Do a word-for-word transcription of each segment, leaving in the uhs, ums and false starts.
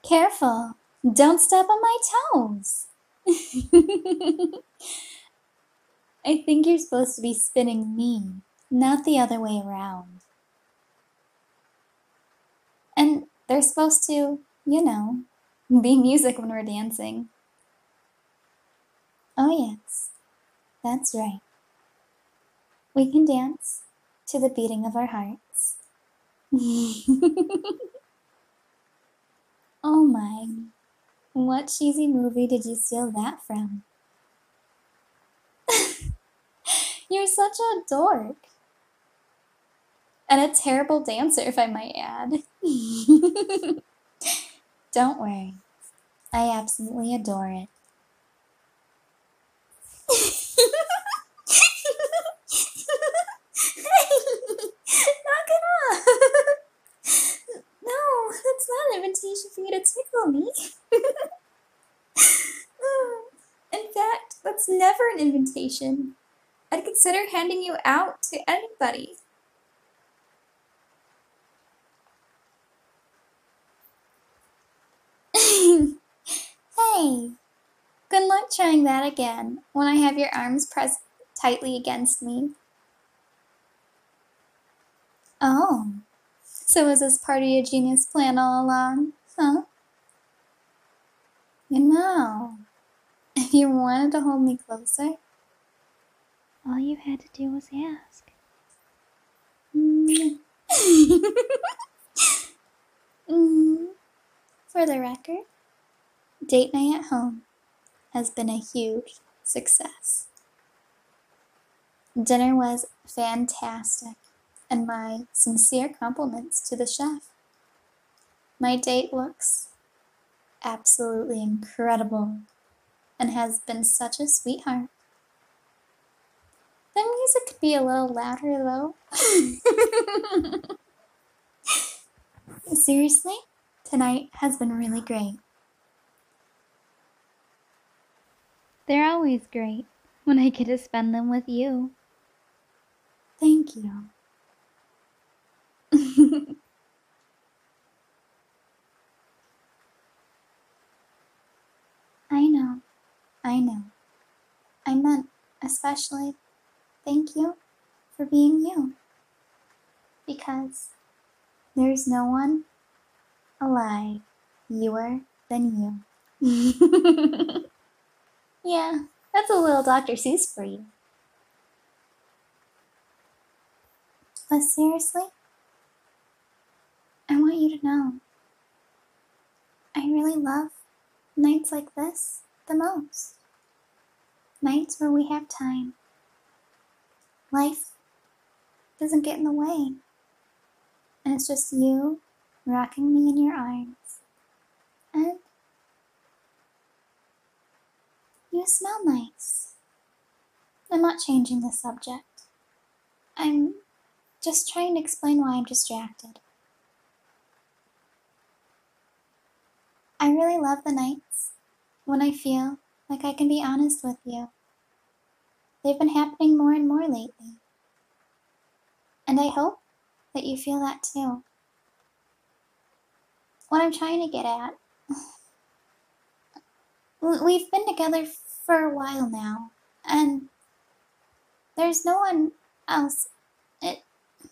Careful! Don't step on my toes! I think you're supposed to be spinning me, not the other way around. And they're supposed to, you know, be music when we're dancing. Oh yes, that's right. We can dance to the beating of our hearts. Oh my, what cheesy movie did you steal that from? You're such a dork. And a terrible dancer, if I might add. Don't worry, I absolutely adore it. Knock it off! No, that's not an invitation for you to tickle me. In fact, that's never an invitation. I'd consider handing you out to anybody. Hey, good luck trying that again when I have your arms pressed tightly against me. Oh, so was this part of your genius plan all along, huh? You know, if you wanted to hold me closer, all you had to do was ask. Mm. mm. For the record, date night at home has been a huge success. Dinner was fantastic, and my sincere compliments to the chef. My date looks absolutely incredible and has been such a sweetheart. The music could be a little louder though. Seriously, tonight has been really great. They're always great when I get to spend them with you. Thank you. I know, I know. I meant especially thank you for being you. Because there's no one alive newer than you. Yeah, that's a little Doctor Seuss for you. But seriously, I want you to know, I really love nights like this the most. Nights where we have time. Life doesn't get in the way. And it's just you rocking me in your arms. And you smell nice. I'm not changing the subject. I'm just trying to explain why I'm distracted. I really love the nights when I feel like I can be honest with you. They've been happening more and more lately. And I hope that you feel that too. What I'm trying to get at, we've been together for a while now, and there's no one else. It,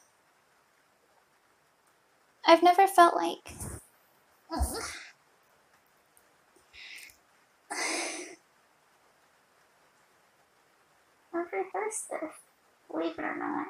I've never felt like... I've rehearsed this, believe it or not.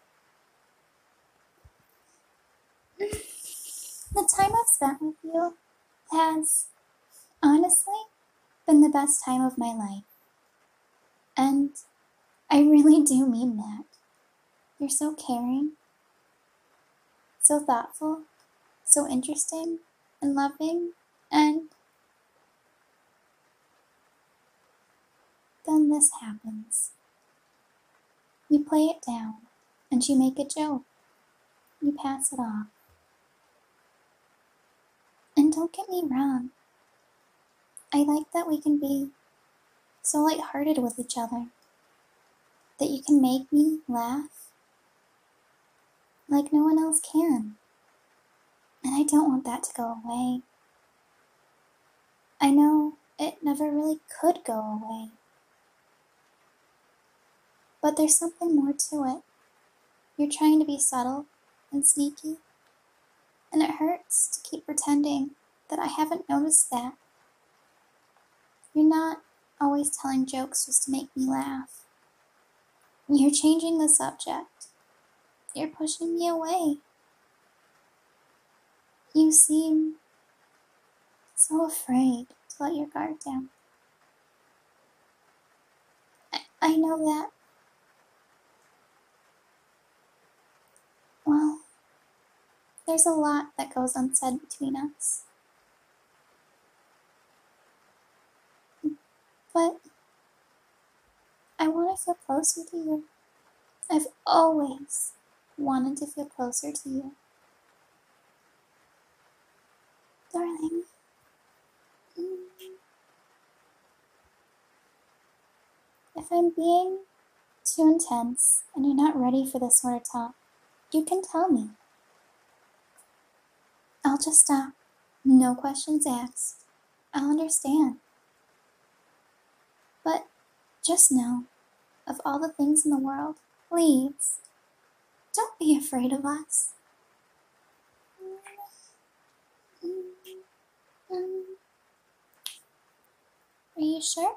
The time I've spent with you has, honestly, been the best time of my life. And I really do mean that. You're so caring, so thoughtful, so interesting and loving, and then this happens. You play it down, and you make a joke. You pass it off. And don't get me wrong, I like that we can be so lighthearted with each other, that you can make me laugh like no one else can. And I don't want that to go away. I know it never really could go away. But there's something more to it. You're trying to be subtle and sneaky, and it hurts to keep pretending that I haven't noticed that. You're not always telling jokes just to make me laugh. You're changing the subject. You're pushing me away. You seem so afraid to let your guard down. I, I know that. Well, there's a lot that goes unsaid between us. But I want to feel closer to you. I've always wanted to feel closer to you. Darling. If I'm being too intense and you're not ready for this sort of talk, you can tell me. I'll just stop. No questions asked. I'll understand. But just know, of all the things in the world, please, don't be afraid of us. Are you sure?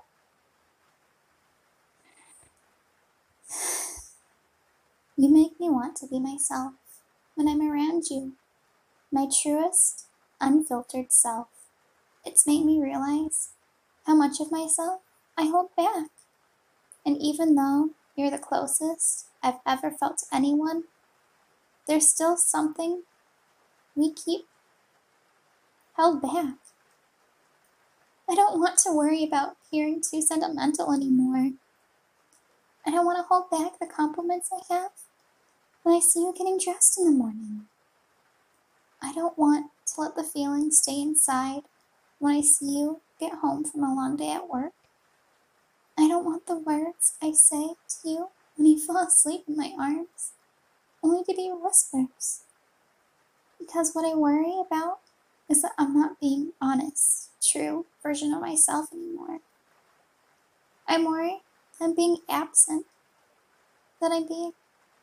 You make me want to be myself when I'm around you. My truest, unfiltered self. It's made me realize how much of myself I hold back. And even though you're the closest I've ever felt to anyone, there's still something we keep held back. I don't want to worry about appearing too sentimental anymore. I don't want to hold back the compliments I have when I see you getting dressed in the morning. I don't want to let the feelings stay inside when I see you get home from a long day at work. I don't want the words I say to you when you fall asleep in my arms only to be whispers. Because what I worry about is that I'm not being honest, true version of myself anymore. I'm worried that I'm being absent, that I'm being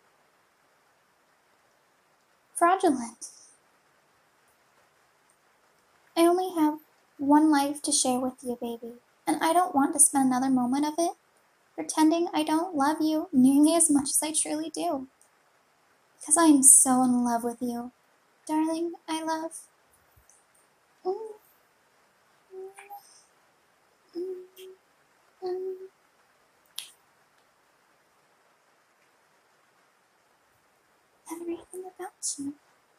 fraudulent. I only have one life to share with you, baby, and I don't want to spend another moment of it pretending I don't love you nearly as much as I truly do. Because I am so in love with you. Darling, I love. Mm. Mm. Mm. Everything about you.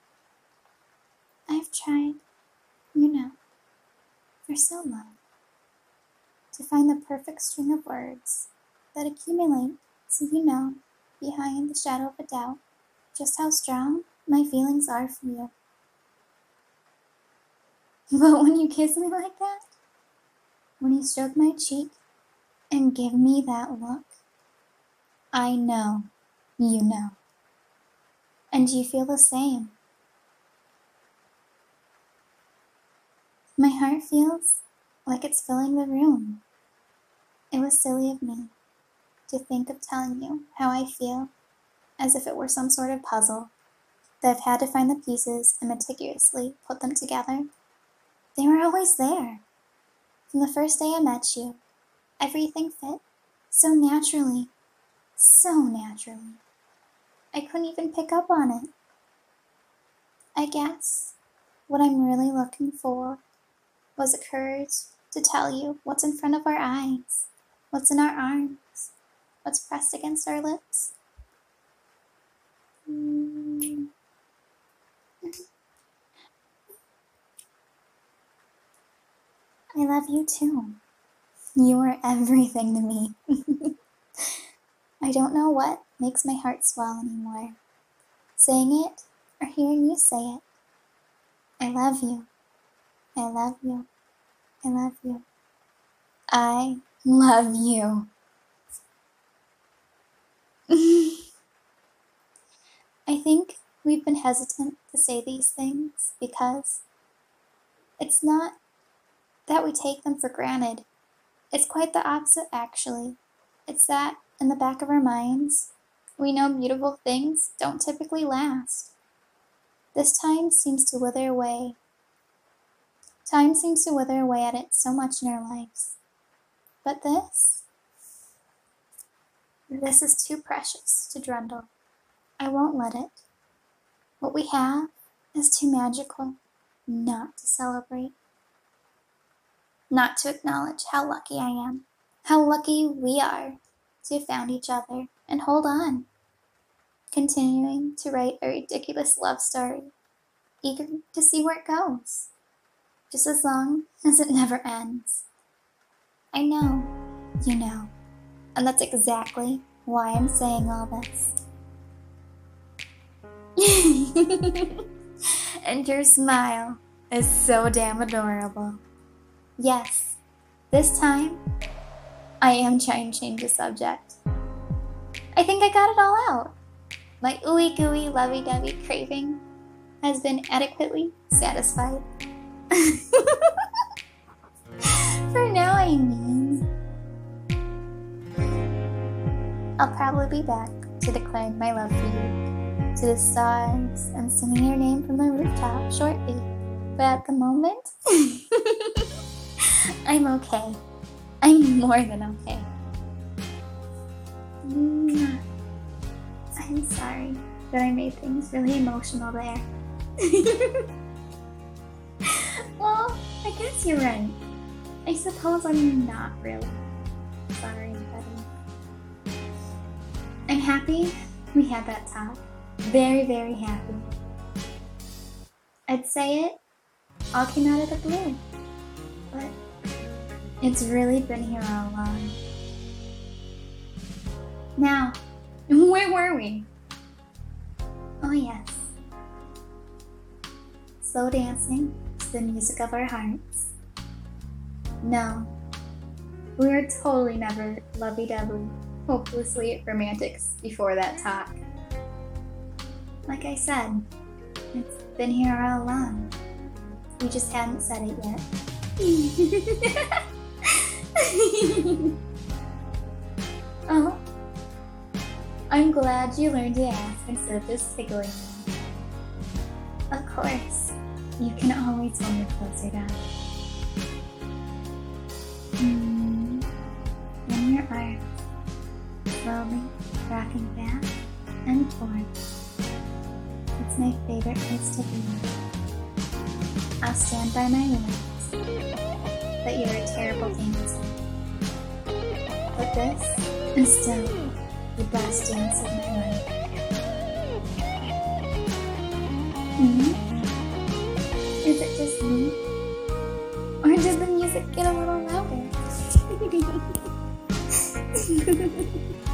I've tried, you know, for so long, to find the perfect string of words that accumulate so you know, behind the shadow of a doubt, just how strong my feelings are for you. But when you kiss me like that, when you stroke my cheek and give me that look, I know you know. And you feel the same. My heart feels like it's filling the room. It was silly of me to think of telling you how I feel, as if it were some sort of puzzle that I've had to find the pieces and meticulously put them together. They were always there. From the first day I met you, everything fit so naturally, so naturally. I couldn't even pick up on it. I guess what I'm really looking for was the courage to tell you what's in front of our eyes, what's in our arms, what's pressed against our lips. Mm. I love you too. You are everything to me. I don't know what makes my heart swell anymore. Saying it or hearing you say it. I love you. I love you. I love you. I love you. I think we've been hesitant to say these things because it's not that we take them for granted. It's quite the opposite, actually. It's that, in the back of our minds, we know beautiful things don't typically last. This time seems to wither away. Time seems to wither away at it so much in our lives. But this, this is too precious to dwindle. I won't let it. What we have is too magical not to celebrate. Not to acknowledge how lucky I am, how lucky we are to have found each other and hold on. Continuing to write a ridiculous love story, eager to see where it goes, just as long as it never ends. I know, you know, and that's exactly why I'm saying all this. And your smile is so damn adorable. Yes, this time, I am trying to change the subject. I think I got it all out. My ooey gooey lovey dovey craving has been adequately satisfied. For now, I mean. I'll probably be back to declaring my love for you to the stars and singing your name from the rooftop shortly. But at the moment, I'm okay. I'm more than okay. Mm, I'm sorry that I made things really emotional there. Well, I guess you're right. I suppose I'm not really sorry, Betty. I'm happy we had that talk. Very, very happy. I'd say it all came out of the blue, but it's really been here all along. Now, where were we? Oh yes. Slow dancing to the music of our hearts. No, we were totally never lovey-dovey, hopelessly romantics before that talk. Like I said, it's been here all along. We just hadn't said it yet. Oh, I'm glad you learned to ask instead of just tickling me. Of course, you can always hold me closer, darling. Mm, in your arms, slowly rocking back and forth. It's my favorite place to be. I'll stand by my words that you're a terrible dancer. But this is still the best dance of my life. Hmm? Is it just me? Or did the music get a little louder?